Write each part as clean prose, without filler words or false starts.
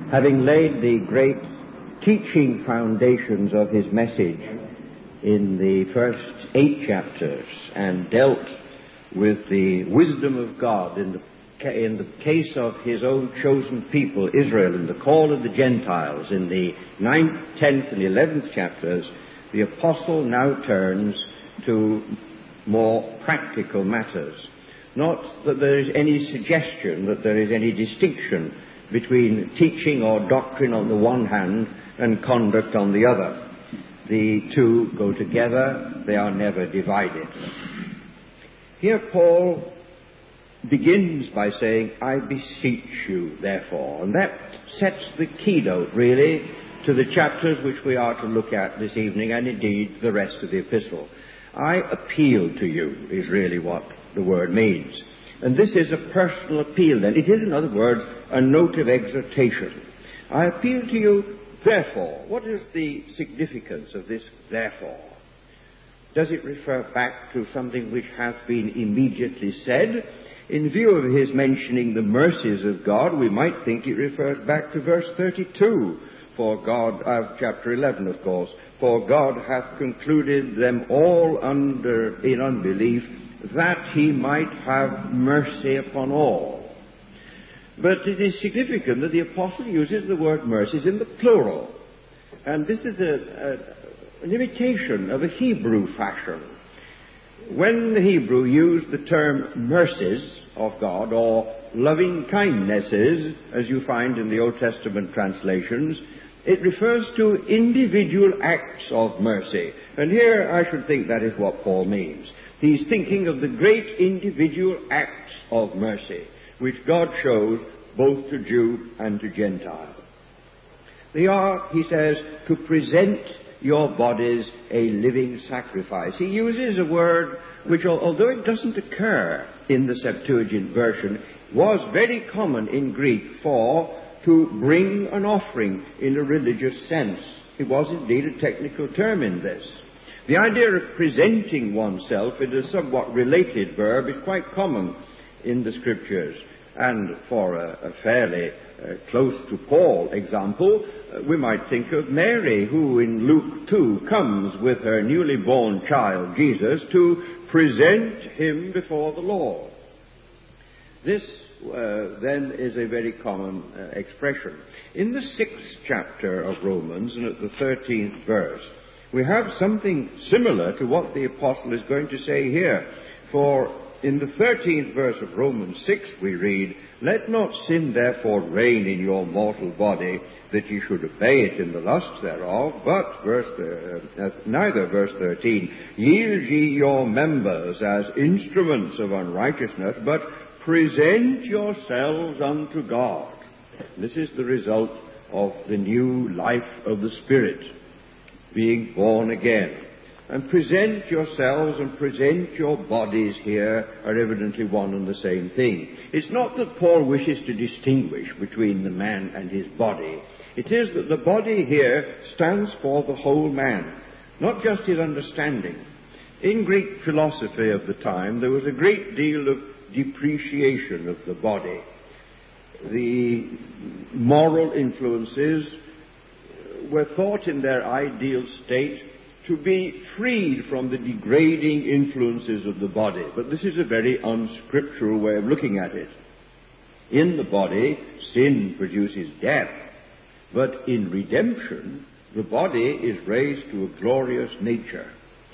Having laid the great teaching foundations of his message in the first 8 chapters and dealt with the wisdom of God in the case of his own chosen people, Israel, and the call of the Gentiles in the 9th, 10th, and 11th chapters, the apostle now turns to more practical matters. Not that there is any suggestion that there is any distinction between teaching or doctrine on the one hand and conduct on the other. The two go together, they are never divided. Here Paul begins by saying, I beseech you, therefore. And that sets the keynote, really, to the chapters which we are to look at this evening, and indeed the rest of the epistle. I appeal to you is really what the word means. And this is a personal appeal then. It is, in other words, a note of exhortation. I appeal to you, therefore. What is the significance of this therefore? Does it refer back to something which has been immediately said? In view of his mentioning the mercies of God, we might think it refers back to verse 32, chapter 11, of course. For God hath concluded them all in unbelief, that he might have mercy upon all. But it is significant that the apostle uses the word mercies in the plural. And this is an imitation of a Hebrew fashion. When the Hebrew used the term mercies of God, or loving kindnesses, as you find in the Old Testament translations, it refers to individual acts of mercy. And here I should think that is what Paul means. He's thinking of the great individual acts of mercy, which God shows both to Jew and to Gentile. They are, he says, to present your bodies a living sacrifice. He uses a word which, although it doesn't occur in the Septuagint version, was very common in Greek for to bring an offering in a religious sense. It was indeed a technical term in this. The idea of presenting oneself in a somewhat related verb is quite common in the Scriptures. And for a fairly close to Paul example, we might think of Mary, who in Luke 2 comes with her newly born child, Jesus, to present him before the Lord. This then is a very common expression. In the 6th chapter of Romans, and at the 13th verse, we have something similar to what the apostle is going to say here. For in the 13th verse of Romans 6 we read, Let not sin therefore reign in your mortal body, that ye should obey it in the lusts thereof, but, neither, verse 13, yield ye your members as instruments of unrighteousness, but present yourselves unto God. This is the result of the new life of the Spirit, being born again. And present yourselves and present your bodies here are evidently one and the same thing. It's not that Paul wishes to distinguish between the man and his body. It is that the body here stands for the whole man, not just his understanding. In Greek philosophy of the time, there was a great deal of depreciation of the body. The moral influences were thought in their ideal state to be freed from the degrading influences of the body. But this is a very unscriptural way of looking at it. In the body, sin produces death. But in redemption, the body is raised to a glorious nature.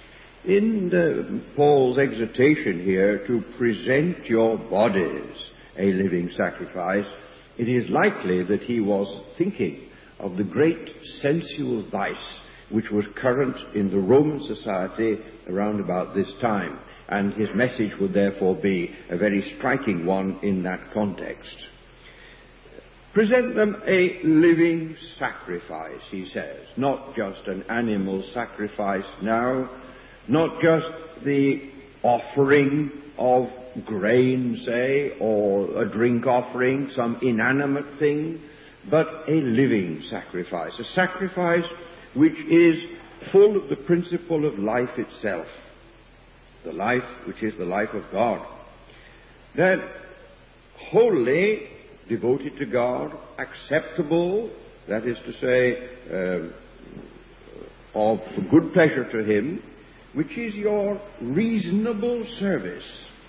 In Paul's exhortation here to present your bodies a living sacrifice, it is likely that he was thinking of the great sensual vice which was current in the Roman society around about this time, and his message would therefore be a very striking one in that context. Present them a living sacrifice, he says, not just an animal sacrifice now, not just the offering of grain, say, or a drink offering, some inanimate thing, but a living sacrifice, a sacrifice which is full of the principle of life itself, the life which is the life of God. That wholly devoted to God, acceptable, that is to say, of good pleasure to Him, which is your reasonable service.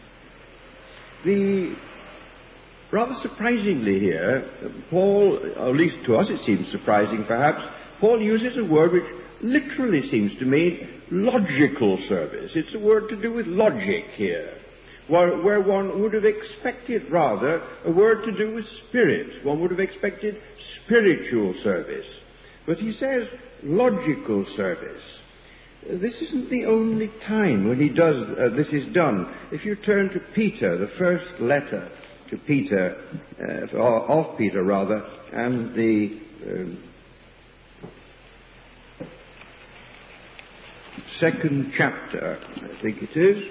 Rather surprisingly here, Paul, or at least to us it seems surprising perhaps, Paul uses a word which literally seems to mean logical service. It's a word to do with logic here, where one would have expected rather a word to do with spirit. One would have expected spiritual service. But he says logical service. This isn't the only time when this is done. If you turn to Peter, the first letter to Peter, of Peter rather, and the second chapter, I think it is.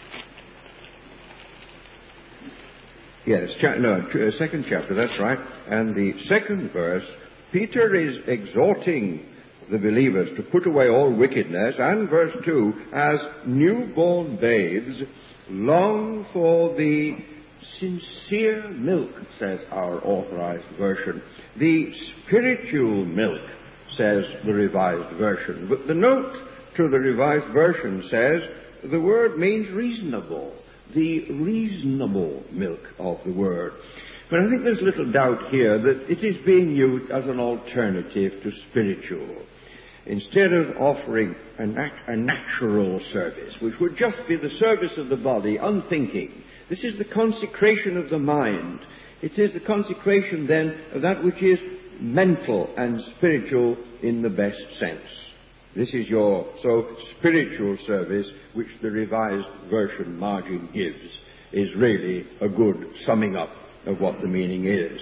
Yes, second chapter, that's right. And the second verse, Peter is exhorting the believers to put away all wickedness, and verse 2, as newborn babes, long for the sincere milk, says our authorized version. The spiritual milk, says the Revised Version. But the note to the Revised Version says the word means reasonable, the reasonable milk of the word. But I think there's little doubt here that it is being used as an alternative to spiritual. Instead of offering a natural service, which would just be the service of the body, unthinking, this is the consecration of the mind. It is the consecration then of that which is mental and spiritual in the best sense. This is your spiritual service, which the Revised Version margin gives, is really a good summing up of what the meaning is.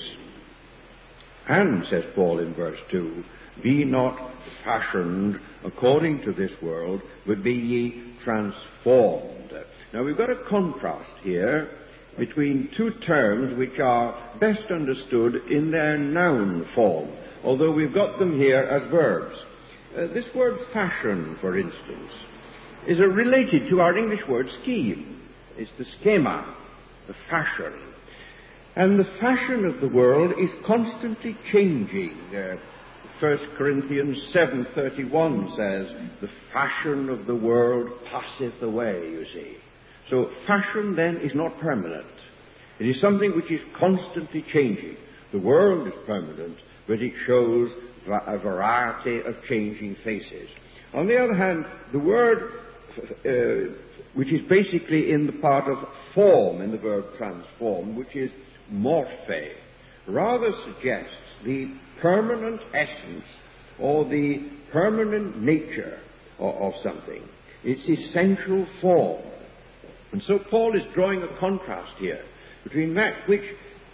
And, says Paul in verse 2, be not fashioned according to this world, but be ye transformed. Now we've got a contrast here between two terms which are best understood in their noun form, although we've got them here as verbs. This word fashion, for instance, is related to our English word scheme. It's the schema, the fashion. And the fashion of the world is constantly changing. 1 Corinthians 7:31 says, the fashion of the world passeth away, you see. So fashion then is not permanent. It is something which is constantly changing. The world is permanent, but it shows a variety of changing faces. On the other hand, the word, which is basically in the part of form, in the verb transform, which is morphe, rather suggests the permanent essence or the permanent nature of something, its essential form. And so Paul is drawing a contrast here between that which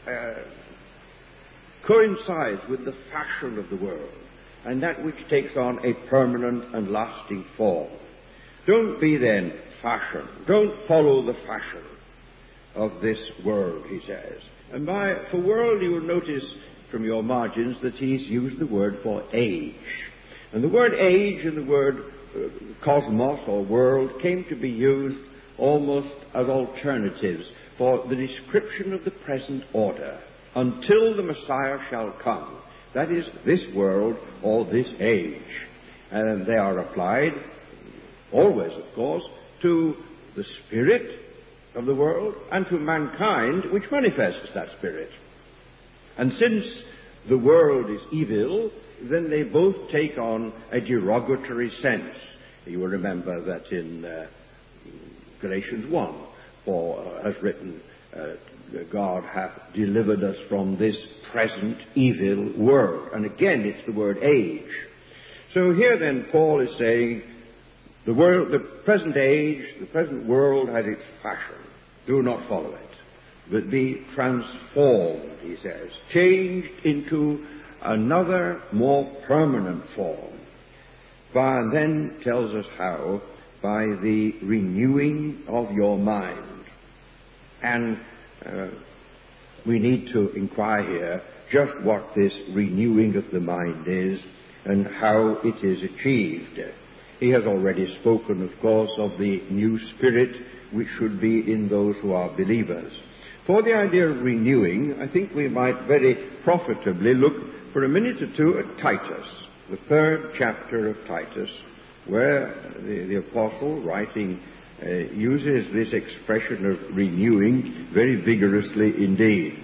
coincides with the fashion of the world and that which takes on a permanent and lasting form. Don't be then fashion. Don't follow the fashion of this world, he says. And for world, you will notice from your margins that he's used the word for age. And the word age and the word cosmos or world came to be used almost as alternatives for the description of the present order until the Messiah shall come. That is, this world or this age. And they are applied, always of course, to the spirit of the world and to mankind which manifests that spirit. And since the world is evil, then they both take on a derogatory sense. You will remember that in Galatians 1, Paul has written, God hath delivered us from this present evil world. And again, it's the word age. So here then Paul is saying, the present age, the present world has its fashion. Do not follow it, but be transformed, he says, changed into another more permanent form. And then tells us how, by the renewing of your mind. And we need to inquire here just what this renewing of the mind is and how it is achieved. He has already spoken, of course, of the new spirit which should be in those who are believers. For the idea of renewing, I think we might very profitably look for a minute or two at Titus, the 3rd chapter of Titus, where the apostle, writing, uses this expression of renewing very vigorously indeed.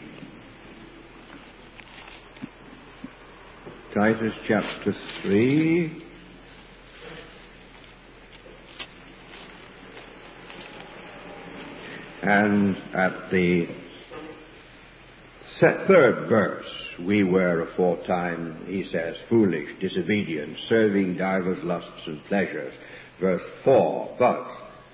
Titus chapter 3. And at the 3rd verse, we were aforetime, he says, foolish, disobedient, serving divers lusts and pleasures. Verse 4, but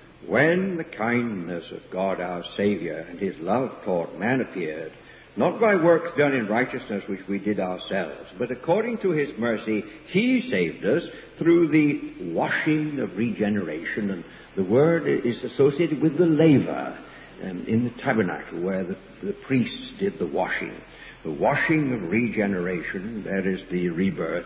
when the kindness of God our Saviour and his love toward man appeared, not by works done in righteousness which we did ourselves, but according to his mercy he saved us through the washing of regeneration. And the word is associated with the laver in the tabernacle where the priests did the washing. The washing of regeneration, that is the rebirth,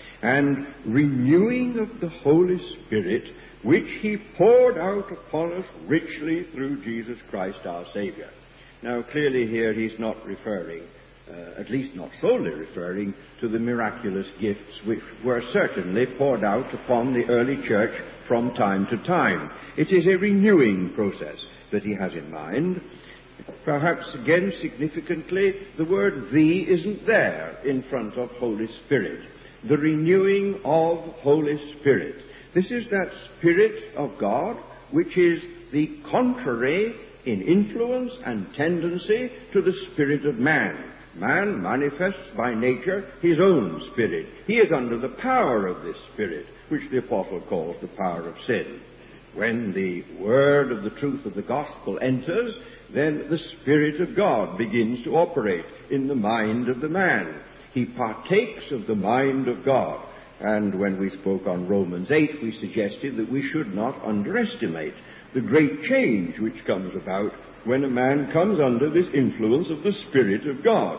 and renewing of the Holy Spirit, which he poured out upon us richly through Jesus Christ our Saviour. Now, clearly here he's not referring, at least not solely referring, to the miraculous gifts which were certainly poured out upon the early church from time to time. It is a renewing process that he has in mind. Perhaps, again, significantly, the word "the" isn't there in front of Holy Spirit. The renewing of Holy Spirit. This is that Spirit of God which is the contrary in influence and tendency to the spirit of man. Man manifests by nature his own spirit. He is under the power of this spirit, which the apostle calls the power of sin. When the word of the truth of the gospel enters, then the Spirit of God begins to operate in the mind of the man. He partakes of the mind of God. And when we spoke on Romans 8, we suggested that we should not underestimate the great change which comes about when a man comes under this influence of the Spirit of God,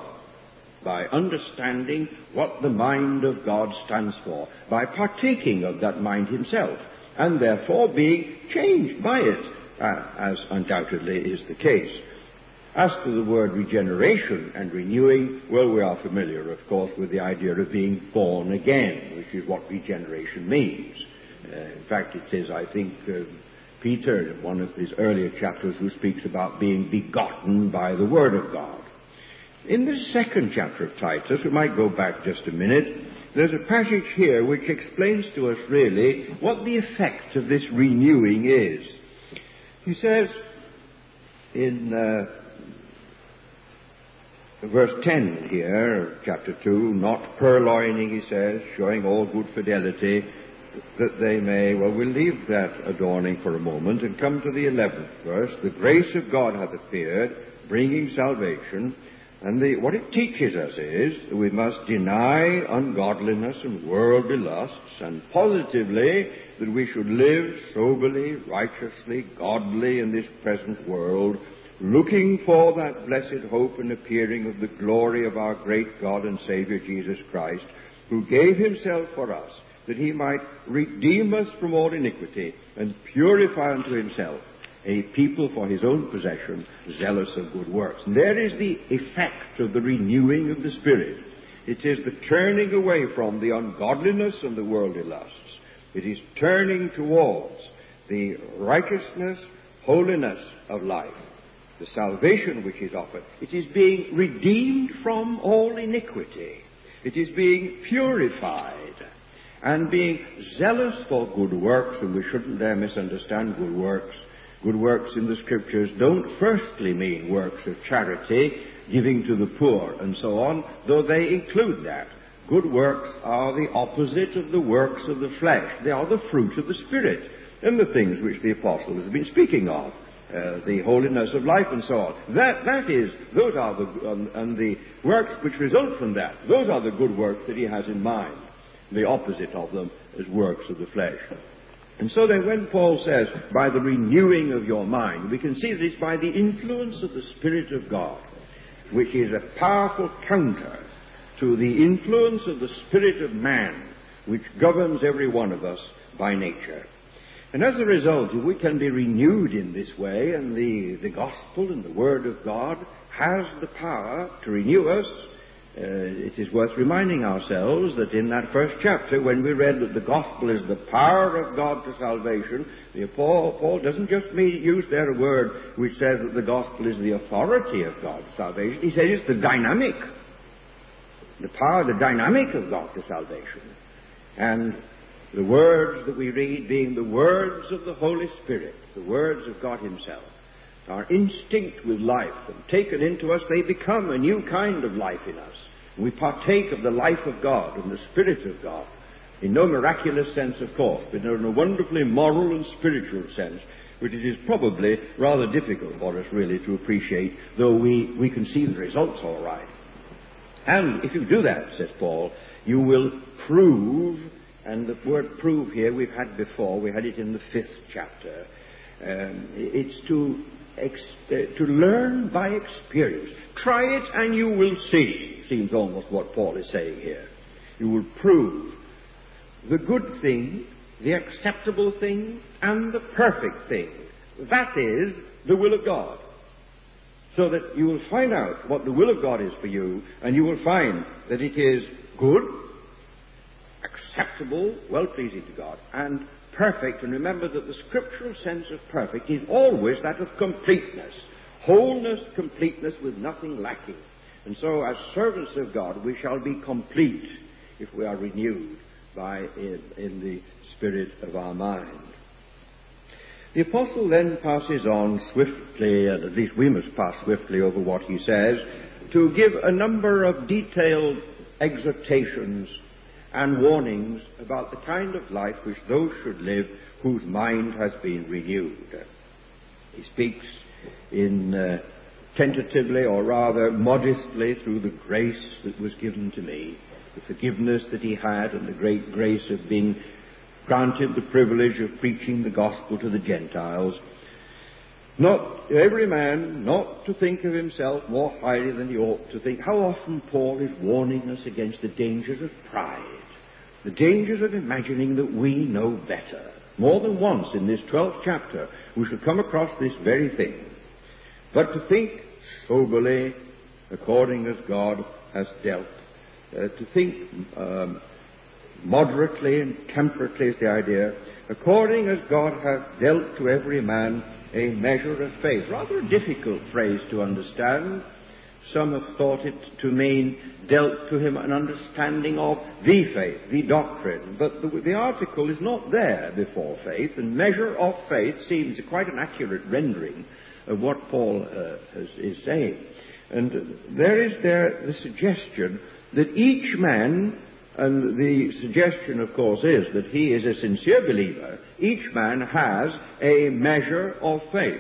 by understanding what the mind of God stands for, by partaking of that mind himself, and therefore being changed by it, as undoubtedly is the case. As to the word regeneration and renewing, well, we are familiar, of course, with the idea of being born again, which is what regeneration means. In fact, it is, I think, Peter, in one of his earlier chapters, who speaks about being begotten by the Word of God. In the 2nd chapter of Titus, we might go back just a minute, there's a passage here which explains to us really what the effect of this renewing is. He says in verse 10 here, chapter 2, not purloining, he says, showing all good fidelity, that they may, well, we'll leave that adorning for a moment and come to the 11th verse. The grace of God hath appeared, bringing salvation, and what it teaches us is that we must deny ungodliness and worldly lusts, and positively that we should live soberly, righteously, godly in this present world, looking for that blessed hope and appearing of the glory of our great God and Saviour Jesus Christ, who gave himself for us, that he might redeem us from all iniquity and purify unto himself a people for his own possession, zealous of good works. And there is the effect of the renewing of the Spirit. It is the turning away from the ungodliness and the worldly lusts. It is turning towards the righteousness, holiness of life, the salvation which is offered. It is being redeemed from all iniquity. It is being purified and being zealous for good works, and we shouldn't dare misunderstand good works. Good works in the Scriptures don't firstly mean works of charity, giving to the poor, and so on, though they include that. Good works are the opposite of the works of the flesh. They are the fruit of the Spirit, and the things which the apostles have been speaking of, the holiness of life and so on. Those are the works which result from that. Those are the good works that he has in mind. The opposite of them is works of the flesh. And so then when Paul says, by the renewing of your mind, we can see this by the influence of the Spirit of God, which is a powerful counter to the influence of the spirit of man, which governs every one of us by nature. And as a result, if we can be renewed in this way, and the gospel and the word of God has the power to renew us, it is worth reminding ourselves that in that first chapter, when we read that the gospel is the power of God to salvation, Paul doesn't just use there a word which says that the gospel is the authority of God to salvation. He says it's the dynamic, the power, the dynamic of God to salvation. And the words that we read being the words of the Holy Spirit, the words of God himself, are instinct with life, and taken into us, they become a new kind of life in us. We partake of the life of God and the Spirit of God, in no miraculous sense, of course, but in a wonderfully moral and spiritual sense, which it is probably rather difficult for us really to appreciate, though we can see the results all right. And if you do that, says Paul, you will prove, and the word prove here we've had before, we had it in the 5th chapter. It's to learn by experience. Try it and you will see, seems almost what Paul is saying here. You will prove the good thing, the acceptable thing, and the perfect thing. That is the will of God. So that you will find out what the will of God is for you, and you will find that it is good, acceptable, well-pleasing to God, and perfect. And remember that the scriptural sense of perfect is always that of completeness. Wholeness, completeness, with nothing lacking. And so as servants of God, we shall be complete if we are renewed in the spirit of our mind. The apostle then passes on swiftly, and at least we must pass swiftly over what he says, to give a number of detailed exhortations and warnings about the kind of life which those should live whose mind has been renewed. He speaks in tentatively, or rather modestly, through the grace that was given to me, the forgiveness that he had, and the great grace of being granted the privilege of preaching the gospel to the Gentiles. Not every man not to think of himself more highly than he ought to think. How often Paul is warning us against the dangers of pride, the dangers of imagining that we know better. More than once in this 12th chapter we shall come across this very thing. But to think soberly, according as God has dealt. To think moderately and temperately is the idea, according as God hath dealt to every man a measure of faith. Rather a difficult phrase to understand. Some have thought it to mean dealt to him an understanding of the faith, the doctrine. But the article is not there before faith, and measure of faith seems quite an accurate rendering of what Paul is saying. And there is the suggestion that each man, and the suggestion, of course, is that he is a sincere believer, each man has a measure of faith.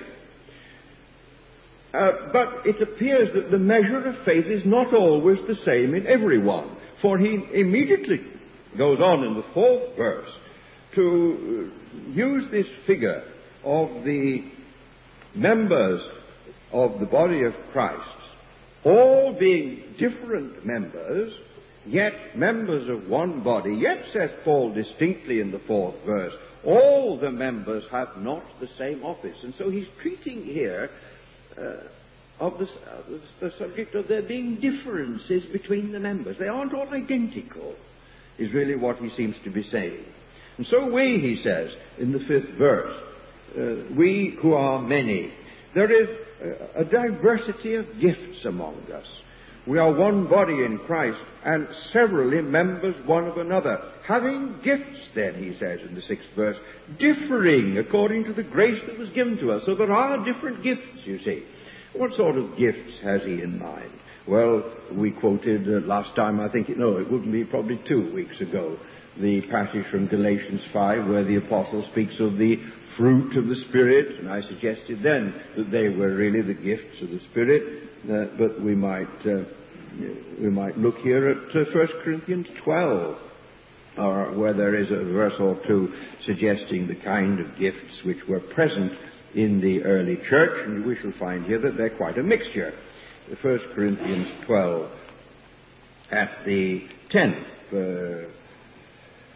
But it appears that the measure of faith is not always the same in everyone. For he immediately goes on in the 4th verse to use this figure of the members of the body of Christ, all being different members, yet members of one body. Yet, says Paul distinctly in the 4th verse, all the members have not the same office. And so he's treating here of the subject of there being differences between the members. They aren't all identical, is really what he seems to be saying. And so we, he says, in the 5th verse, we who are many, there is a diversity of gifts among us. We are one body in Christ, and severally members one of another, having gifts, then, he says in the 6th verse, differing according to the grace that was given to us. So there are different gifts, you see. What sort of gifts has he in mind? Well, we quoted last time, it wouldn't be probably 2 weeks ago, the passage from Galatians 5 where the apostle speaks of the fruit of the Spirit, and I suggested then that they were really the gifts of the Spirit, but we might look here at 1 Corinthians 12, where there is a verse or two suggesting the kind of gifts which were present in the early church, and we shall find here that they're quite a mixture. 1 Corinthians 12 at the 10th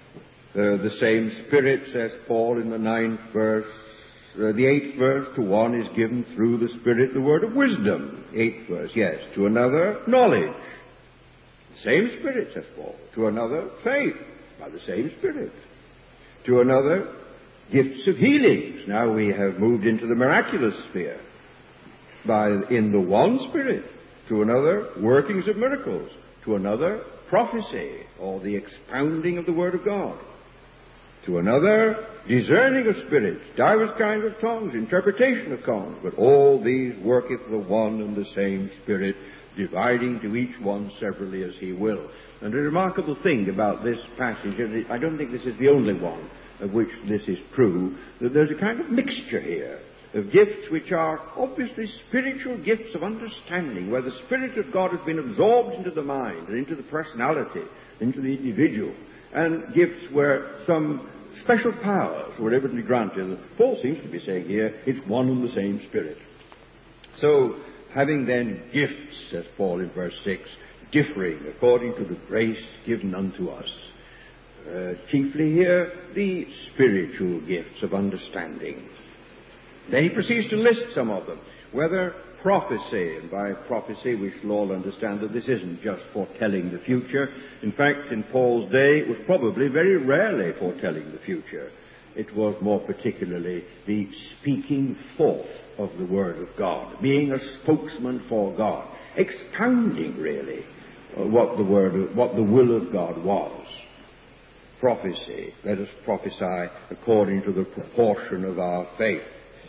The same Spirit, says Paul in the 9th verse, the 8th verse, to one is given through the Spirit the word of wisdom. 8th verse, yes. To another, knowledge. The same Spirit, says Paul. To another, faith, by the same Spirit. To another, gifts of healings. Now we have moved into the miraculous sphere. In the one Spirit. To another, workings of miracles. To another, prophecy, or the expounding of the Word of God. To another, discerning of spirits, divers kinds of tongues, interpretation of tongues. But all these worketh the one and the same Spirit, dividing to each one severally as he will. And a remarkable thing about this passage, and I don't think this is the only one of which this is true, that there's a kind of mixture here of gifts which are obviously spiritual gifts of understanding, where the Spirit of God has been absorbed into the mind and into the personality, into the individual, and gifts where some special powers were evidently granted. Paul seems to be saying here, it's one and the same Spirit. So, having then gifts, says Paul in verse 6, differing according to the grace given unto us. Chiefly here, the spiritual gifts of understanding. Then he proceeds to list some of them, whether prophecy, and by prophecy we shall all understand that this isn't just foretelling the future. In fact, in Paul's day, it was probably very rarely foretelling the future. It was more particularly the speaking forth of the Word of God, being a spokesman for God, expounding really what the will of God was. Prophecy, let us prophesy according to the proportion of our faith.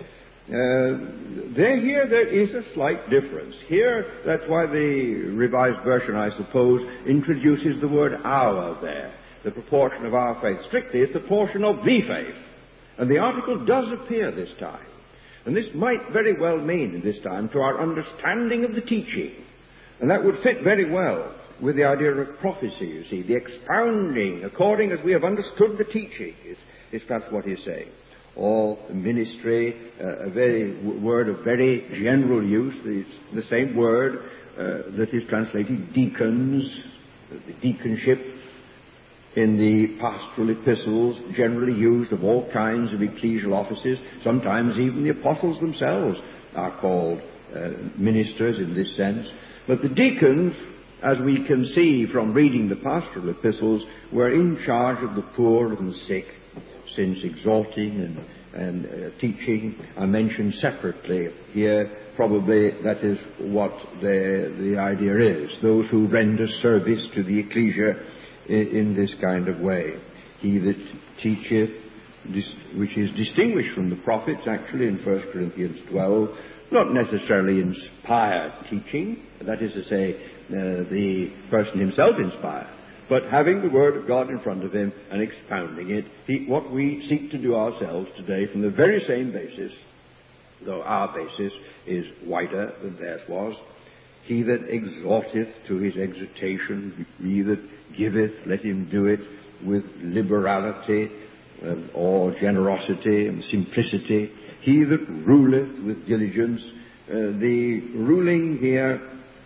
There is a slight difference. Here, that's why the Revised Version, I suppose, introduces the word our there. The proportion of our faith. Strictly, it's the portion of the faith. And the article does appear this time. And this might very well mean, this time, to our understanding of the teaching. And that would fit very well with the idea of prophecy, you see. The expounding, according as we have understood the teaching, is that's what he's saying. Or ministry, a word of very general use. It's the same word that is translated deacons, the deaconship in the pastoral epistles, generally used of all kinds of ecclesial offices. Sometimes even the apostles themselves are called ministers in this sense. But the deacons, as we can see from reading the pastoral epistles, were in charge of the poor and the sick, since exhorting and teaching are mentioned separately. Here, probably that is what the idea is. Those who render service to the ecclesia in this kind of way. He that teacheth, which is distinguished from the prophets, actually, in 1 Corinthians 12, not necessarily inspired teaching, that is to say, the person himself inspired, but having the Word of God in front of him and expounding it, what we seek to do ourselves today from the very same basis, though our basis is wider than theirs was. He that exhorteth to his exhortation, he that giveth, let him do it with liberality or generosity and simplicity. He that ruleth with diligence. The ruling here,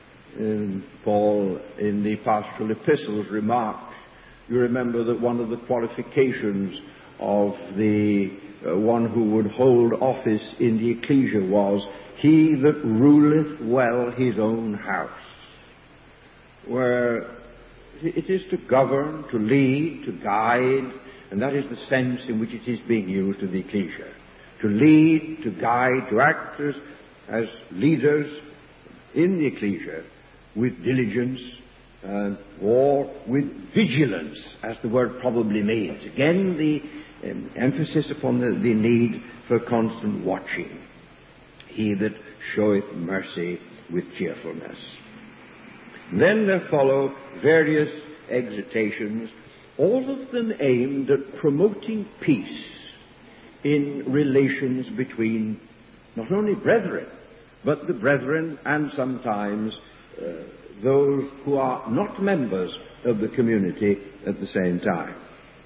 Paul in the pastoral epistles remarked, you remember that one of the qualifications of the one who would hold office in the ecclesia was he that ruleth well his own house, where it is to govern, to lead, to guide, and that is the sense in which it is being used in the ecclesia. To lead, to guide, to act as leaders in the ecclesia with diligence or with vigilance, as the word probably means. Again, the emphasis upon the need for constant watching. He that showeth mercy with cheerfulness. Then there follow various exhortations, all of them aimed at promoting peace in relations between not only brethren, but the brethren and sometimes those who are not members of the community at the same time.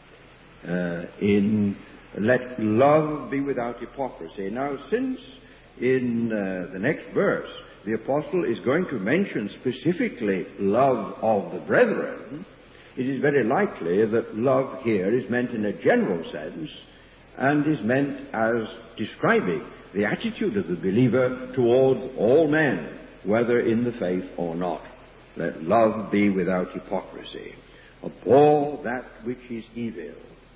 Let love be without hypocrisy. Now, since in the next verse the apostle is going to mention specifically love of the brethren, it is very likely that love here is meant in a general sense and is meant as describing the attitude of the believer towards all men, whether in the faith or not. Let love be without hypocrisy. Abhor that which is evil.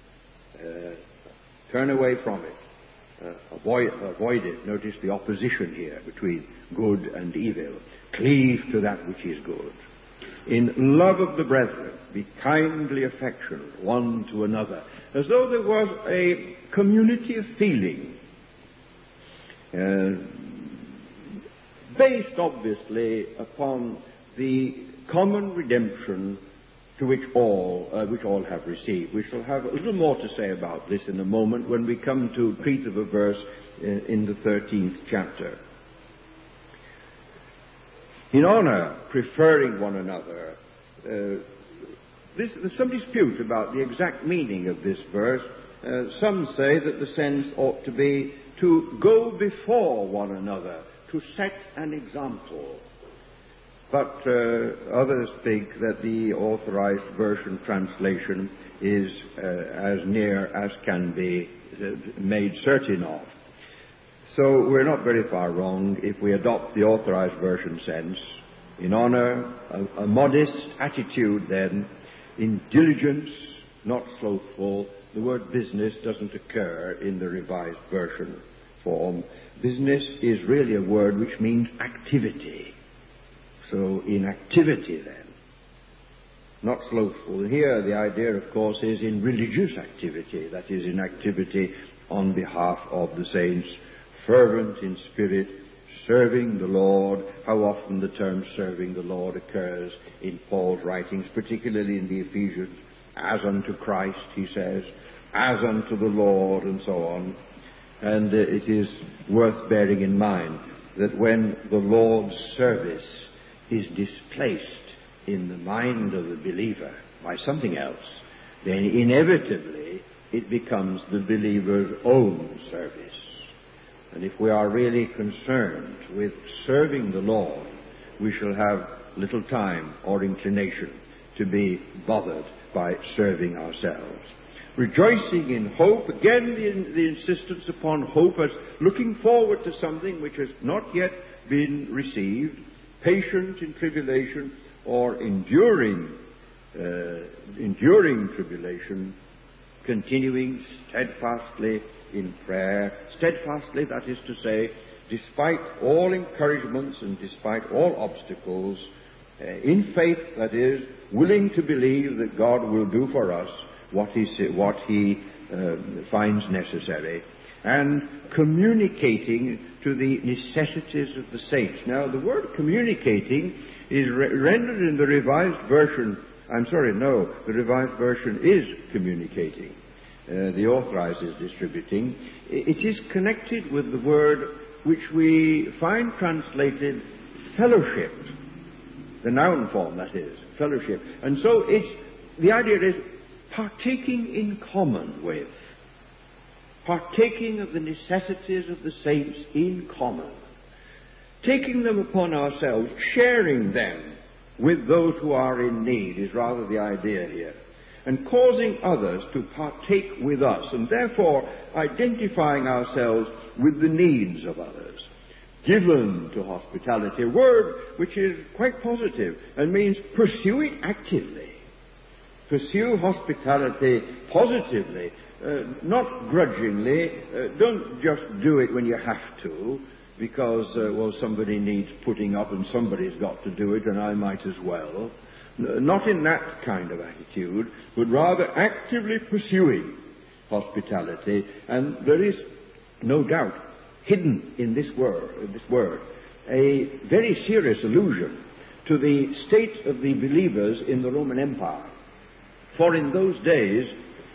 Turn away from it. Avoid it. Notice the opposition here between good and evil. Cleave to that which is good. In love of the brethren, be kindly affectionate one to another, as though there was a community of feeling, based obviously upon the common redemption to which all have received. We shall have a little more to say about this in a moment when we come to treat of a verse in the 13th chapter. In honor, preferring one another. There's some dispute about the exact meaning of this verse. Some say that the sense ought to be to go before one another, to set an example. But others think that the Authorized Version translation is as near as can be made certain of. So we're not very far wrong if we adopt the Authorized Version sense. In honor, a modest attitude then, in diligence, not slothful. The word business doesn't occur in the Revised Version form. Business is really a word which means activity. So in activity then, not slothful. Here the idea, of course, is in religious activity, that is, in activity on behalf of the saints, fervent in spirit, serving the Lord. How often the term serving the Lord occurs in Paul's writings, particularly in the Ephesians. As unto Christ, he says, as unto the Lord, and so on. And it is worth bearing in mind that when the Lord's service is displaced in the mind of the believer by something else, then inevitably it becomes the believer's own service. And if we are really concerned with serving the Lord, we shall have little time or inclination to be bothered by serving ourselves. Rejoicing in hope, again the insistence upon hope as looking forward to something which has not yet been received, patient in tribulation, or enduring tribulation, continuing steadfastly in prayer. Steadfastly, that is to say, despite all encouragements and despite all obstacles, in faith, that is, willing to believe that God will do for us what He finds necessary, and communicating to the necessities of the saints. Now, the word communicating is rendered in the Revised Version. The Revised Version is communicating. The Authorized is distributing. It is connected with the word which we find translated fellowship. The noun form, that is, fellowship. And so the idea is partaking in common with. Partaking of the necessities of the saints in common. Taking them upon ourselves, sharing them with those who are in need is rather the idea here. And causing others to partake with us, and therefore identifying ourselves with the needs of others. Given to hospitality, a word which is quite positive and means pursue it actively. Pursue hospitality positively, not grudgingly. Don't just do it when you have to, because, somebody needs putting up and somebody's got to do it and I might as well. Not in that kind of attitude, but rather actively pursuing hospitality. And there is no doubt hidden in this word a very serious allusion to the state of the believers in the Roman Empire. For in those days,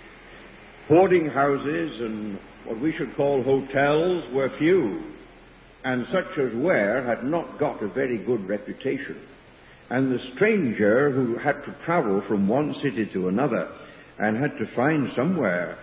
boarding houses and what we should call hotels were few, and such as were had not got a very good reputation. And the stranger who had to travel from one city to another and had to find somewhere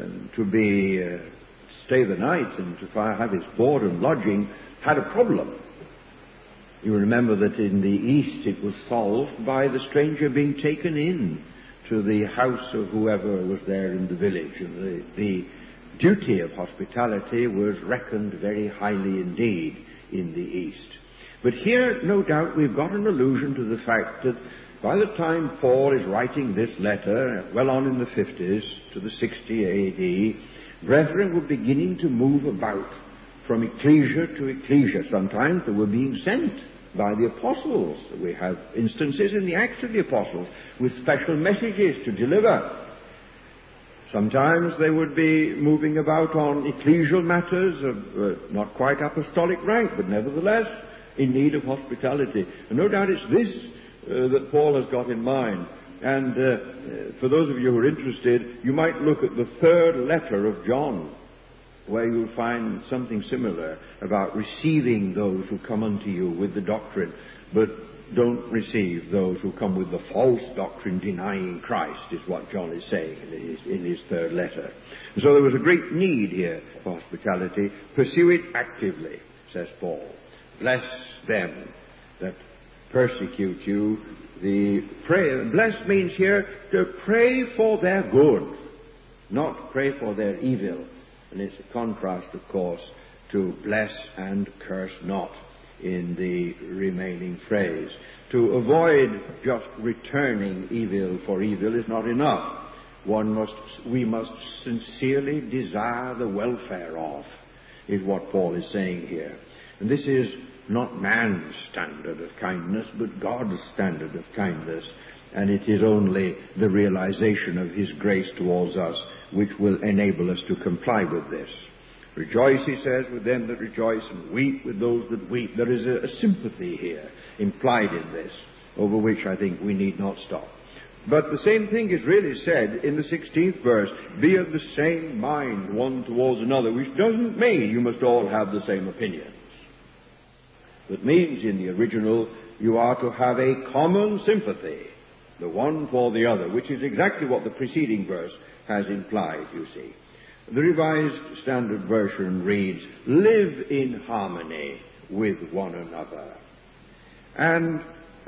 to stay the night and to have his board and lodging had a problem. You remember that in the East it was solved by the stranger being taken in to the house of whoever was there in the village. And the duty of hospitality was reckoned very highly indeed in the East. But here, no doubt, we've got an allusion to the fact that by the time Paul is writing this letter, well on in the 50s to the 60 A.D., brethren were beginning to move about from ecclesia to ecclesia. Sometimes they were being sent by the apostles. We have instances in the Acts of the Apostles with special messages to deliver. Sometimes they would be moving about on ecclesial matters of not quite apostolic rank, but nevertheless in need of hospitality. And no doubt it's this that Paul has got in mind. And for those of you who are interested, you might look at the third letter of John, where you'll find something similar about receiving those who come unto you with the doctrine, but don't receive those who come with the false doctrine denying Christ, is what John is saying in his third letter. And so there was a great need here for hospitality. Pursue it actively, says Paul. Bless them that persecute you. The prayer, bless means here to pray for their good, not pray for their evil. And it's a contrast, of course, to bless and curse not in the remaining phrase. To avoid just returning evil for evil is not enough. We must sincerely desire the welfare of, is what Paul is saying here. And this is not man's standard of kindness, but God's standard of kindness. And it is only the realization of His grace towards us which will enable us to comply with this. Rejoice, he says, with them that rejoice, and weep with those that weep. There is a sympathy here implied in this, over which I think we need not stop. But the same thing is really said in the 16th verse, be of the same mind one towards another, which doesn't mean you must all have the same opinions. It means in the original you are to have a common sympathy, the one for the other, which is exactly what the preceding verse has implied, you see. The Revised Standard Version reads, live in harmony with one another, and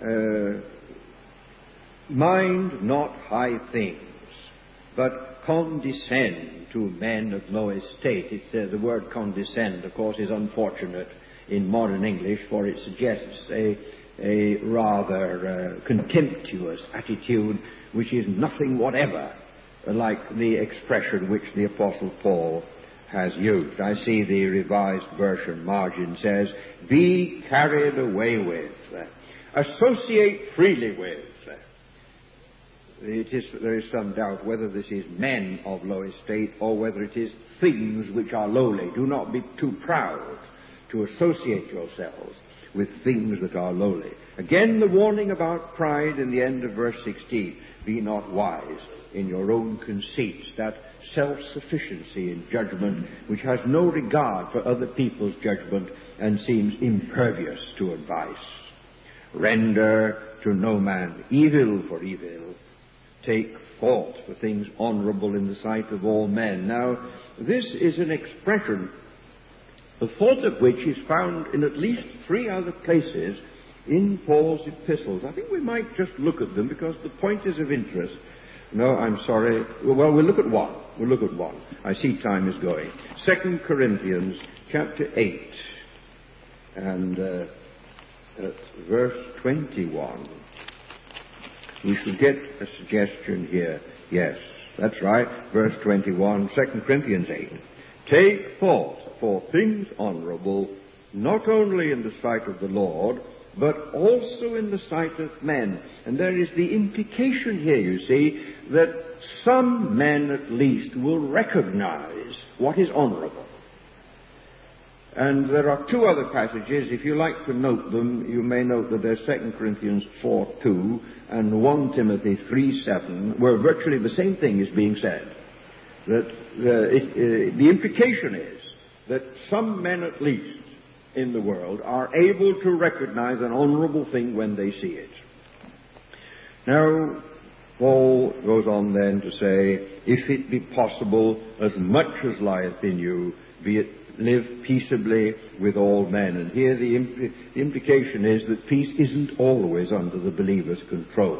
mind not high things, but condescend to men of low estate. The word condescend, of course, is unfortunate in modern English, for it suggests a rather contemptuous attitude, which is nothing whatever like the expression which the Apostle Paul has used. I see the Revised Version margin says, be carried away with, associate freely with. There is some doubt whether this is men of low estate or whether it is things which are lowly. Do not be too proud to associate yourselves with things that are lowly. Again, the warning about pride in the end of verse 16. Be not wise in your own conceits, that self-sufficiency in judgment which has no regard for other people's judgment and seems impervious to advice. Render to no man evil for evil. Take thought for things honorable in the sight of all men. Now, this is an expression, the thought of which is found in at least 3 other places in Paul's epistles. I think we might just look at them because the point is of interest. No, I'm sorry. Well, we'll look at one. I see time is going. 2 Corinthians chapter 8 and verse 21. We should get a suggestion here. Yes, that's right. Verse 21, 2 Corinthians 8. Take thought for things honorable, not only in the sight of the Lord, but also in the sight of men. And there is the implication here, you see, that some men at least will recognize what is honorable. And there are 2 other passages. If you like to note them, you may note that there's 2 Corinthians 4:2 and 1 Timothy 3:7, where virtually the same thing is being said. That the implication is that some men at least in the world are able to recognize an honorable thing when they see it. Now, Paul goes on then to say, if it be possible, as much as lieth in you, live peaceably with all men. And here the implication is that peace isn't always under the believer's control.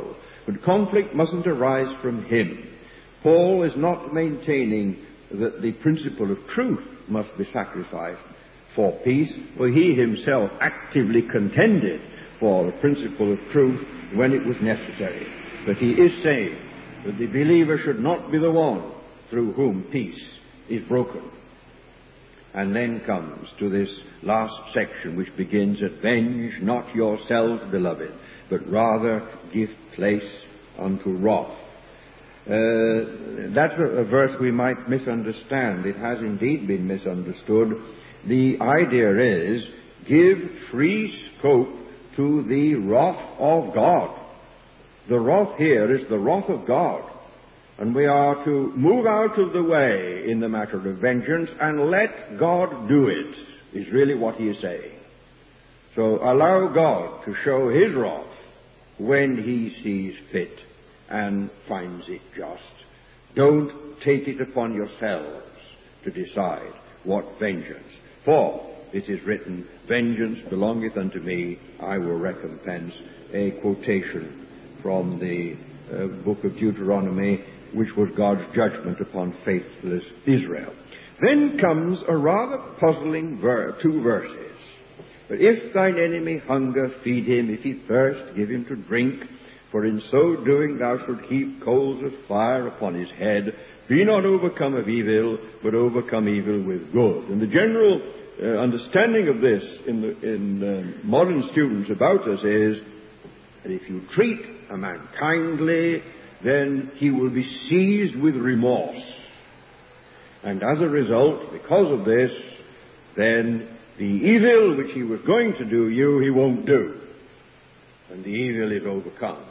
But conflict mustn't arise from him. Paul is not maintaining that the principle of truth must be sacrificed for peace, for he himself actively contended for the principle of truth when it was necessary. But he is saying that the believer should not be the one through whom peace is broken. And then comes to this last section, which begins, "Avenge not yourselves, beloved, but rather give place unto wrath." That's a verse we might misunderstand. It has indeed been misunderstood. The idea is, give free scope to the wrath of God. The wrath here is the wrath of God. And we are to move out of the way in the matter of vengeance and let God do it, is really what he is saying. So allow God to show his wrath when he sees fit and finds it just. Don't take it upon yourselves to decide what vengeance. For it is written, "Vengeance belongeth unto me, I will recompense." A quotation from the book of Deuteronomy, which was God's judgment upon faithless Israel. Then comes a rather puzzling two verses. "But if thine enemy hunger, feed him. If he thirst, give him to drink. For in so doing thou shalt heap coals of fire upon his head. Be not overcome of evil, but overcome evil with good." And the general understanding of this in modern students about us is that if you treat a man kindly, then he will be seized with remorse. And as a result, because of this, then the evil which he was going to do you, he won't do. And the evil is overcome.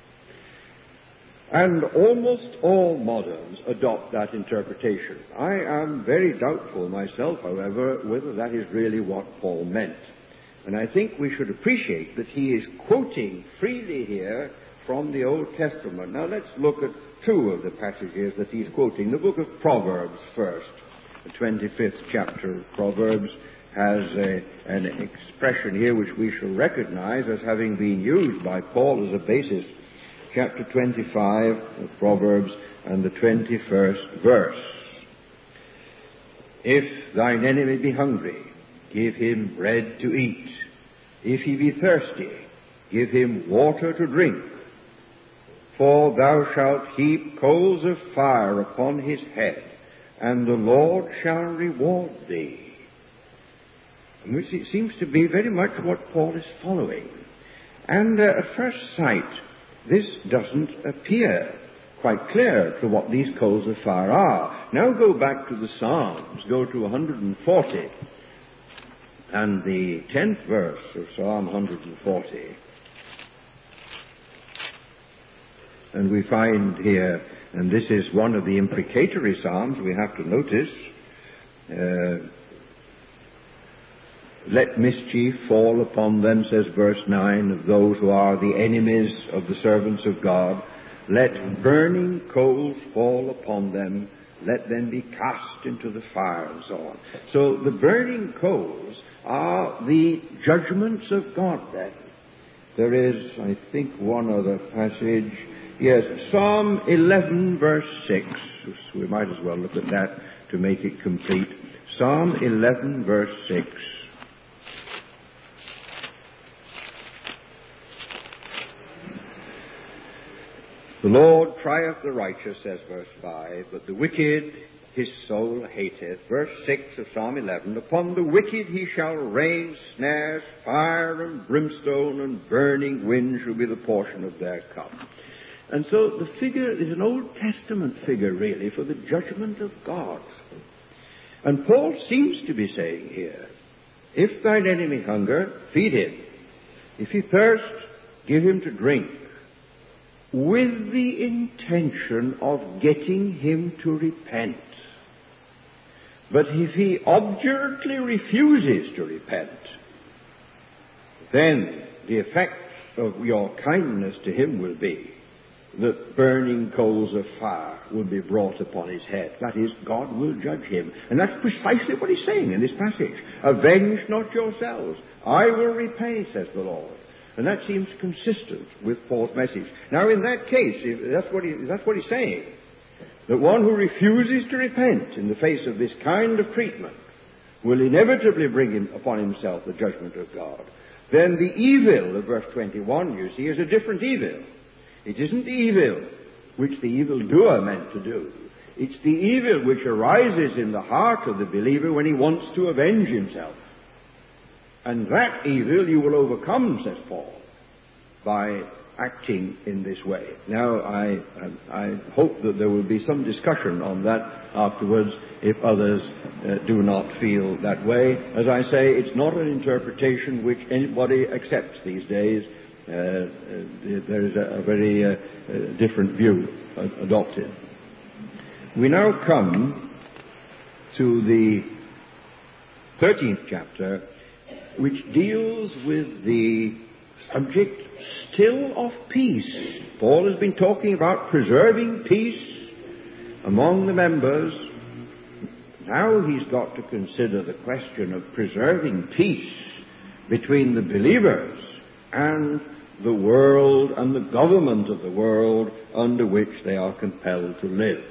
And almost all moderns adopt that interpretation. I am very doubtful myself, however, whether that is really what Paul meant. And I think we should appreciate that he is quoting freely here from the Old Testament. Now let's look at two of the passages that he's quoting. The book of Proverbs first. The 25th chapter of Proverbs has an expression here which we shall recognize as having been used by Paul as a basis. Chapter 25 of Proverbs and the 21st verse. "If thine enemy be hungry, give him bread to eat. If he be thirsty, give him water to drink. For thou shalt heap coals of fire upon his head, and the Lord shall reward thee." And which it seems to be very much what Paul is following. And at first sight, this doesn't appear quite clear to what these coals of fire are. Now go back to the Psalms. Go to 140 and the 10th verse of Psalm 140. And we find here, and this is one of the imprecatory psalms we have to notice, "Let mischief fall upon them," says verse 9, "of those who are the enemies of the servants of God. Let burning coals fall upon them. Let them be cast into the fire," and so on. So the burning coals are the judgments of God then. There is, I think, one other passage. Yes, Psalm 11 verse 6. We might as well look at that to make it complete. Psalm 11 verse 6. "The Lord trieth the righteous," says verse 5, "but the wicked his soul hateth." Verse 6 of Psalm 11, "Upon the wicked he shall rain snares, fire and brimstone and burning wind shall be the portion of their cup." And so the figure is an Old Testament figure, really, for the judgment of God. And Paul seems to be saying here, if thine enemy hunger, feed him. If he thirst, give him to drink, with the intention of getting him to repent. But if he obdurately refuses to repent, then the effect of your kindness to him will be that burning coals of fire will be brought upon his head. That is, God will judge him. And that's precisely what he's saying in this passage. "Avenge not yourselves. I will repay, says the Lord." And that seems consistent with Paul's message. Now, in that case, that's what he's saying, that one who refuses to repent in the face of this kind of treatment will inevitably bring upon himself the judgment of God. Then the evil of verse 21, you see, is a different evil. It isn't the evil which the evildoer meant to do. It's the evil which arises in the heart of the believer when he wants to avenge himself. And that evil you will overcome, says Paul, by acting in this way. Now, I hope that there will be some discussion on that afterwards if others do not feel that way. As I say, it's not an interpretation which anybody accepts these days. There is a very different view adopted. We now come to the 13th chapter, which deals with the subject still of peace. Paul has been talking about preserving peace among the members. Now he's got to consider the question of preserving peace between the believers and the world and the government of the world under which they are compelled to live.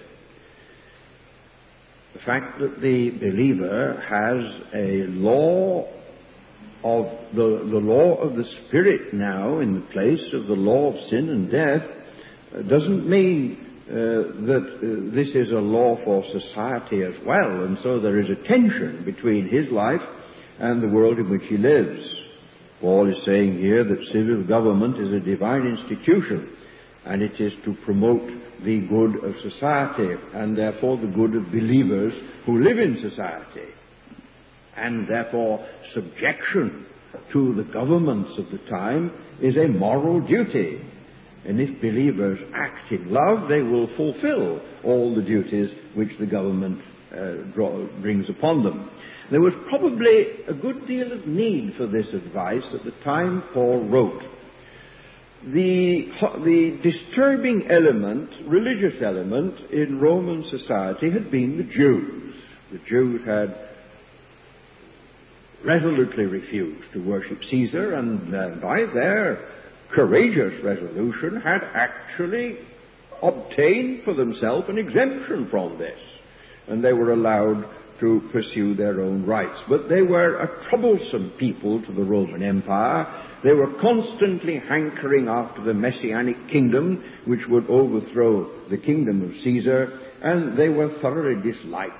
The fact that the believer has a law of the law of the Spirit now in the place of the law of sin and death doesn't mean that this is a law for society as well, and so there is a tension between his life and the world in which he lives. Paul is saying here that civil government is a divine institution, and it is to promote the good of society, and therefore the good of believers who live in society. And therefore subjection to the governments of the time is a moral duty. And if believers act in love, they will fulfill all the duties which the government brings upon them. There was probably a good deal of need for this advice at the time Paul wrote. The disturbing element, religious element, in Roman society had been the Jews. The Jews had resolutely refused to worship Caesar, and by their courageous resolution had actually obtained for themselves an exemption from this, and they were allowed to pursue their own rights. But they were a troublesome people to the Roman Empire. They were constantly hankering after the Messianic kingdom, which would overthrow the kingdom of Caesar, and they were thoroughly disliked.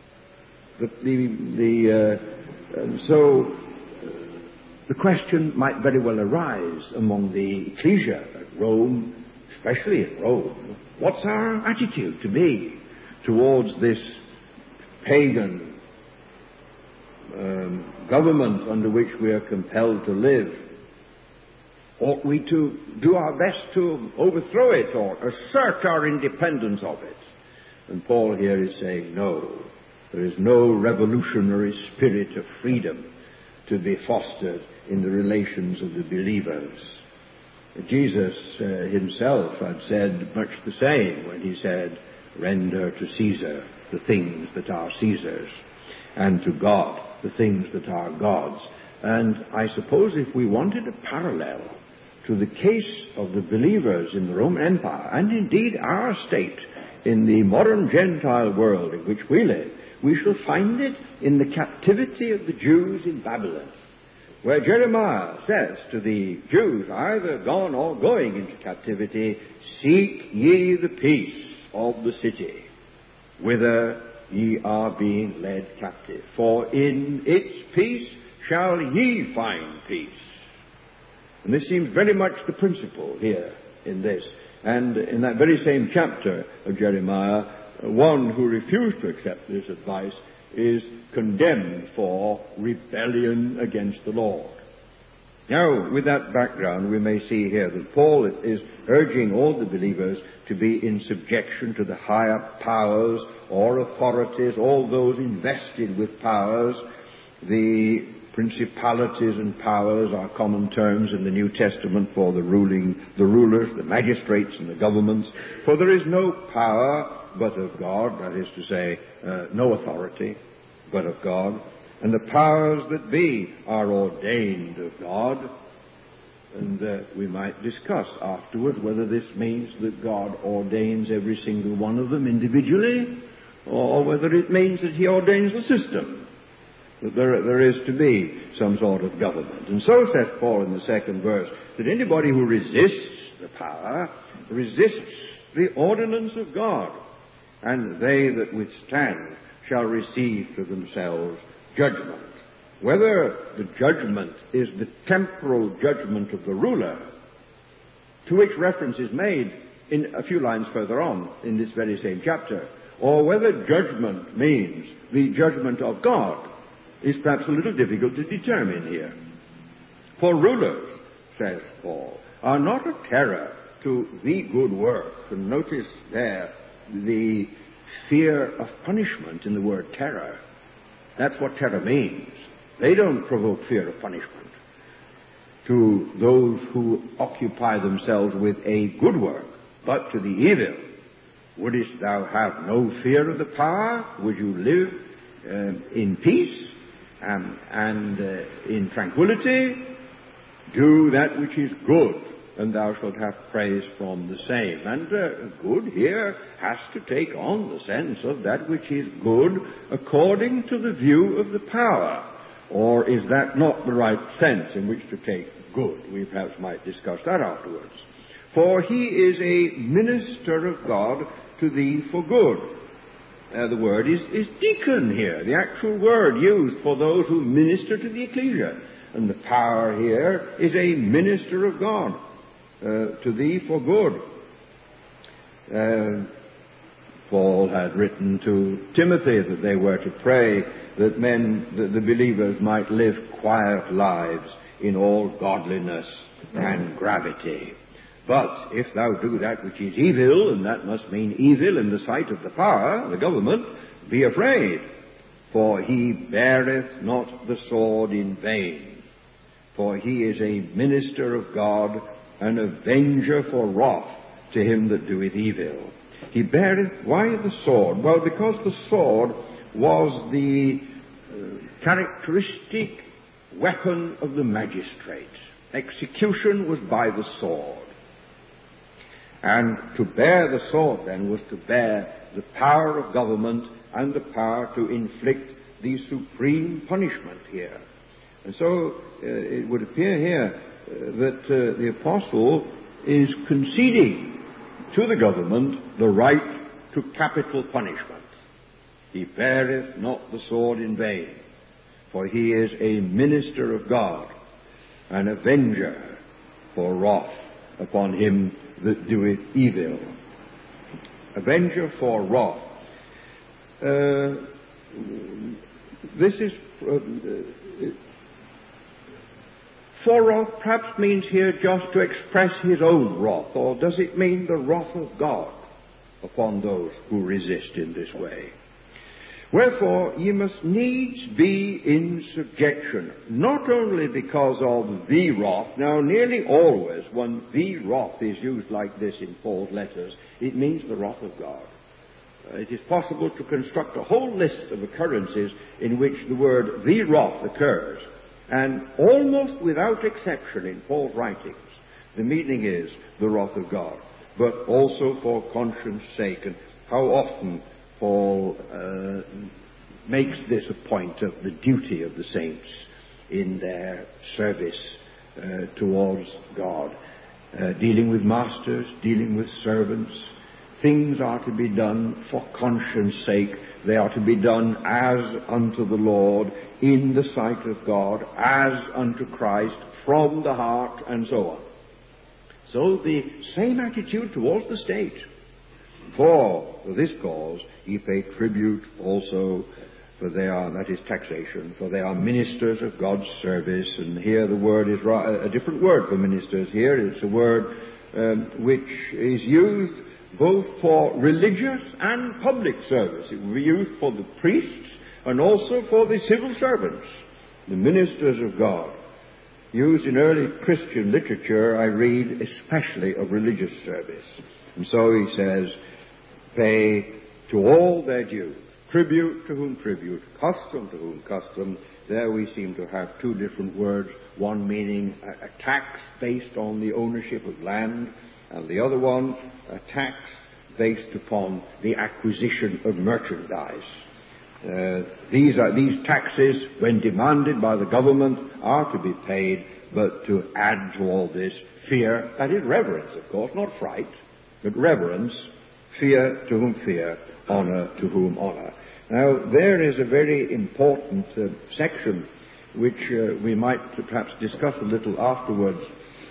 So the question might very well arise among the ecclesia at Rome, especially at Rome. What's our attitude to be towards this pagan government under which we are compelled to live? Ought we to do our best to overthrow it or assert our independence of it? And Paul here is saying, no. There is no revolutionary spirit of freedom to be fostered in the relations of the believers. Jesus himself had said much the same when he said, render to Caesar the things that are Caesar's, and to God the things that are God's. And I suppose if we wanted a parallel to the case of the believers in the Roman Empire, and indeed our state in the modern Gentile world in which we live, we shall find it in the captivity of the Jews in Babylon, where Jeremiah says to the Jews, either gone or going into captivity, seek ye the peace of the city, whither ye are being led captive. For in its peace shall ye find peace. And this seems very much the principle here in this. And in that very same chapter of Jeremiah, one who refused to accept this advice is condemned for rebellion against the Lord. Now, with that background, we may see here that Paul is urging all the believers to be in subjection to the higher powers or authorities, all those invested with powers. The principalities and powers are common terms in the New Testament for the rulers, the magistrates, and the governments. For there is no power but of God, that is to say, no authority but of God. And the powers that be are ordained of God. And we might discuss afterward whether this means that God ordains every single one of them individually, or whether it means that he ordains the system, that there is to be some sort of government. And so says Paul in the second verse, that anybody who resists the power resists the ordinance of God, and they that withstand shall receive to themselves judgment. Whether the judgment is the temporal judgment of the ruler, to which reference is made in a few lines further on in this very same chapter, or whether judgment means the judgment of God, is perhaps a little difficult to determine here. For rulers, says Paul, are not a terror to the good work. And notice there the fear of punishment in the word terror. That's what terror means. They don't provoke fear of punishment to those who occupy themselves with a good work, but to the evil. Wouldst thou have no fear of the power? Would you live in peace and in tranquility? Do that which is good, and thou shalt have praise from the same. And good here has to take on the sense of that which is good according to the view of the power. Or is that not the right sense in which to take good? We perhaps might discuss that afterwards. For he is a minister of God to thee for good. The word is deacon here, the actual word used for those who minister to the ecclesia. And the power here is a minister of God to thee for good. Paul had written to Timothy that they were to pray that the believers might live quiet lives in all godliness and gravity. But if thou do that which is evil, and that must mean evil in the sight of the power, the government, be afraid, for he beareth not the sword in vain. For he is a minister of God, an avenger for wrath to him that doeth evil. He beareth, why the sword? Well, because the sword was the characteristic weapon of the magistrate. Execution was by the sword. And to bear the sword, then, was to bear the power of government and the power to inflict the supreme punishment here. And so it would appear here that the apostle is conceding to the government the right to capital punishment. He beareth not the sword in vain, for he is a minister of God, an avenger for wrath upon him that doeth evil. Avenger for wrath. This is for wrath perhaps means here just to express his own wrath, or does it mean the wrath of God upon those who resist in this way? Wherefore ye must needs be in subjection, not only because of the wrath. Now nearly always when the wrath is used like this in Paul's letters, it means the wrath of God. It is possible to construct a whole list of occurrences in which the word the wrath occurs, and almost without exception in Paul's writings, the meaning is the wrath of God, but also for conscience sake. And how often Paul makes this a point of the duty of the saints in their service towards God, dealing with masters, dealing with servants. Things are to be done for conscience sake. They are to be done as unto the Lord, in the sight of God, as unto Christ, from the heart, and so on. So the same attitude towards the state. For this cause ye pay tribute also, for they are, that is taxation, for they are ministers of God's service. And here the word is a different word for ministers here. It's a word which is used both for religious and public service. It will be used for the priests and also for the civil servants, the ministers of God. Used in early Christian literature, I read especially of religious service. And so he says, pay to all their due, Tribute to whom tribute, custom to whom custom. There we seem to have two different words, one meaning a tax based on the ownership of land, and the other one, a tax based upon the acquisition of merchandise. These taxes, when demanded by the government, are to be paid, but to add to all this fear, that is reverence, of course, not fright, but reverence, fear to whom fear, honor to whom honor. Now, there is a very important section which we might perhaps discuss a little afterwards.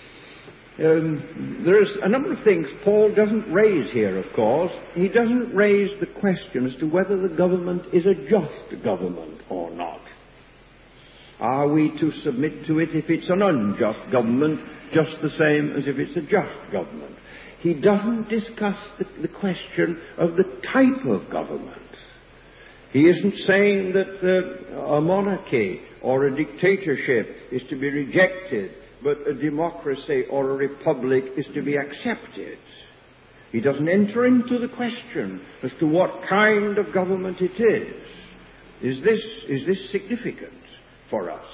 There's a number of things Paul doesn't raise here, of course. He doesn't raise the question as to whether the government is a just government or not. Are we to submit to it if it's an unjust government, just the same as if it's a just government? He doesn't discuss the question of the type of government. He isn't saying that a monarchy or a dictatorship is to be rejected, but a democracy or a republic is to be accepted. He doesn't enter into the question as to what kind of government it is. Is this significant for us?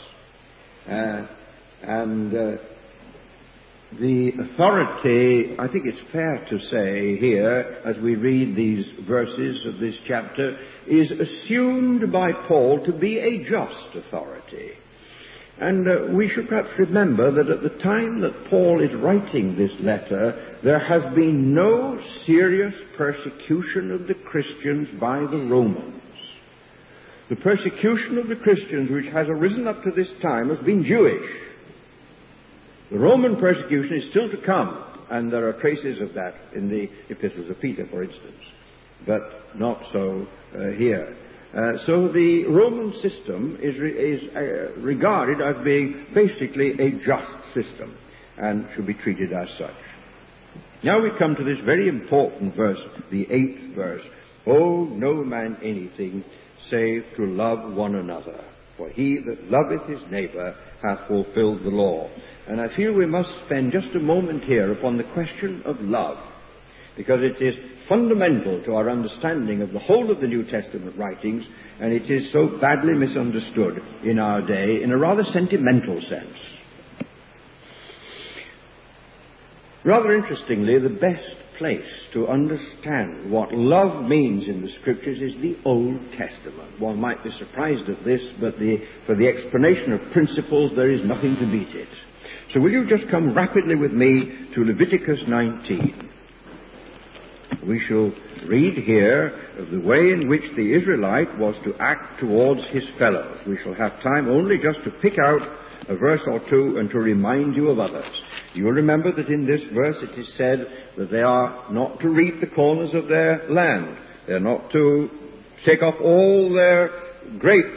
The authority, I think it's fair to say here, as we read these verses of this chapter, is assumed by Paul to be a just authority. And we should perhaps remember that at the time that Paul is writing this letter, there has been no serious persecution of the Christians by the Romans. The persecution of the Christians which has arisen up to this time has been Jewish. The Roman persecution is still to come, and there are traces of that in the epistles of Peter, for instance, but not so here. So the Roman system is regarded as being basically a just system and should be treated as such. Now we come to this very important verse, the 8th verse. Owe no man anything save to love one another, for he that loveth his neighbour hath fulfilled the law. And I feel we must spend just a moment here upon the question of love, because it is fundamental to our understanding of the whole of the New Testament writings, and it is so badly misunderstood in our day in a rather sentimental sense. Rather interestingly, the best place to understand what love means in the Scriptures is the Old Testament. One might be surprised at this, but for the explanation of principles, there is nothing to beat it. So will you just come rapidly with me to Leviticus 19. We shall read here of the way in which the Israelite was to act towards his fellows. We shall have time only just to pick out a verse or two and to remind you of others. You will remember that in this verse it is said that they are not to reap the corners of their land. They are not to take off all their grapes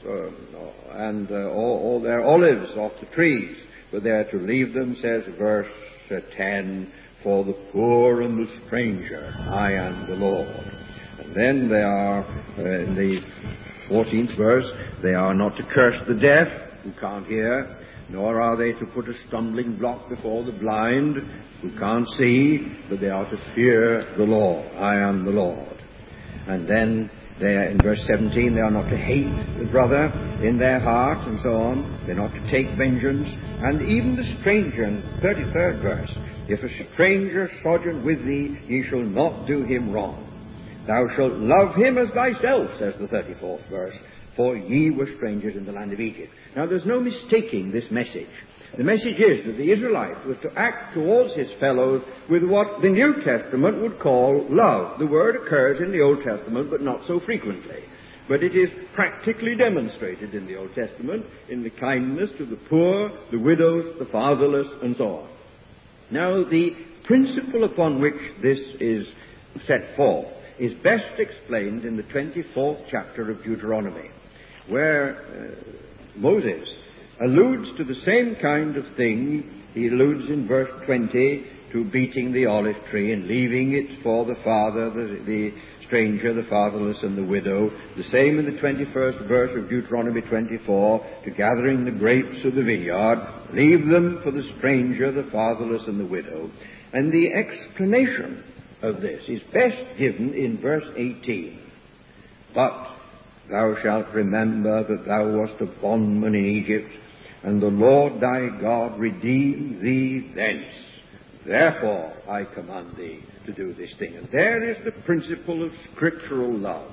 and all their olives off the trees, but they are to leave them, says verse 10, for the poor and the stranger, I am the Lord. And then they are, in the 14th verse, they are not to curse the deaf who can't hear, nor are they to put a stumbling block before the blind who can't see, but they are to fear the Lord. I am the Lord. And then they are, in verse 17, they are not to hate the brother in their heart, and so on. They're not to take vengeance. And even the stranger, in the 33rd verse, if a stranger sojourn with thee, ye shall not do him wrong. Thou shalt love him as thyself, says the 34th verse, for ye were strangers in the land of Egypt. Now there's no mistaking this message. The message is that the Israelite was to act towards his fellows with what the New Testament would call love. The word occurs in the Old Testament, but not so frequently. But it is practically demonstrated in the Old Testament in the kindness to the poor, the widows, the fatherless, and so on. Now, the principle upon which this is set forth is best explained in the 24th chapter of Deuteronomy, where Moses alludes to the same kind of thing. He alludes in verse 20 to beating the olive tree and leaving it for the father, the stranger, the fatherless, and the widow. The same in the 21st verse of Deuteronomy 24, to gathering the grapes of the vineyard. Leave them for the stranger, the fatherless, and the widow. And the explanation of this is best given in verse 18. But thou shalt remember that thou wast a bondman in Egypt, and the Lord thy God redeemed thee thence. Therefore I command thee to do this thing. And there is the principle of scriptural love.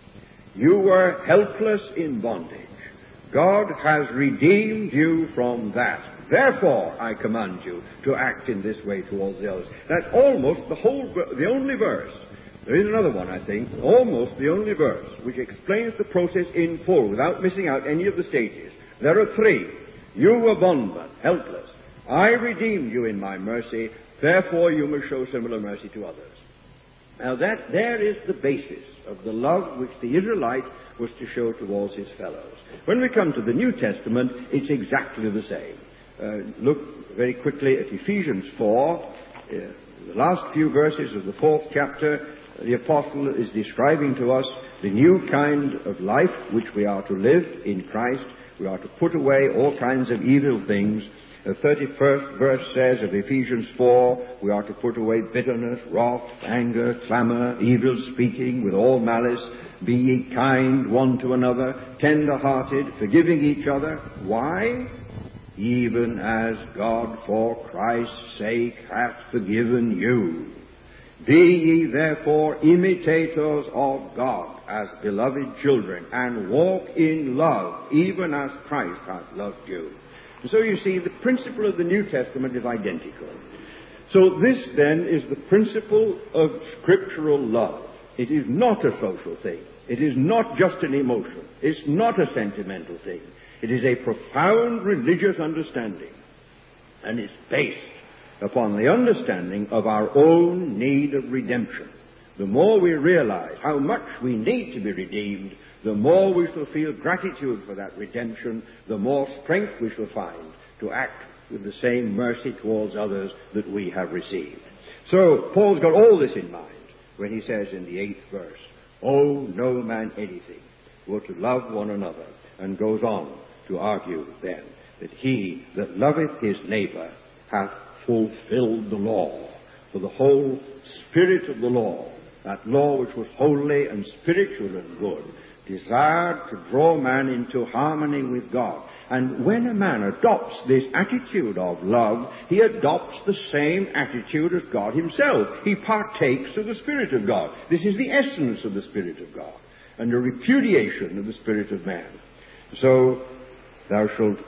You were helpless in bondage. God has redeemed you from that. Therefore I command you to act in this way towards the others. That's almost the only verse. There is another one, I think, almost the only verse, which explains the process in full without missing out any of the stages. There are three. You were bondman, helpless. I redeemed you in my mercy, therefore you must show similar mercy to others. Now there is the basis of the love which the Israelite was to show towards his fellows. When we come to the New Testament, it's exactly the same. Look very quickly at Ephesians 4, the last few verses of the 4th chapter. The apostle is describing to us the new kind of life which we are to live in Christ. We are to put away all kinds of evil things. The 31st verse says of Ephesians 4, we are to put away bitterness, wrath, anger, clamor, evil speaking with all malice. Be ye kind one to another, tender-hearted, forgiving each other. Why? Even as God for Christ's sake hath forgiven you. Be ye therefore imitators of God as beloved children, and walk in love, even as Christ hath loved you. And so you see, the principle of the New Testament is identical. So this then is the principle of scriptural love. It is not a social thing. It is not just an emotion. It's not a sentimental thing. It is a profound religious understanding. And it's based upon the understanding of our own need of redemption. The more we realize how much we need to be redeemed, the more we shall feel gratitude for that redemption, the more strength we shall find to act with the same mercy towards others that we have received. So Paul's got all this in mind when he says in the 8th verse, owe no man anything, but to love one another, and goes on to argue then that he that loveth his neighbor hath fulfilled the law. For the whole spirit of the law, that law which was holy and spiritual and good, desired to draw man into harmony with God. And when a man adopts this attitude of love, he adopts the same attitude as God himself. He partakes of the Spirit of God. This is the essence of the Spirit of God, and a repudiation of the spirit of man. So thou shalt,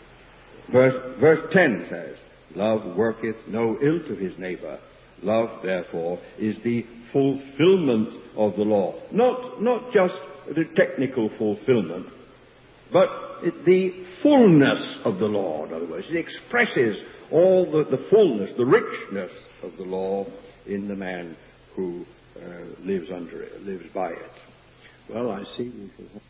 verse 10 says, love worketh no ill to his neighbor. Love, therefore, is the fulfillment of the law. Not just the technical fulfillment, but the fullness of the law, in other words. It expresses all the fullness, the richness of the law in the man who lives under it, lives by it. Well, I see we shall have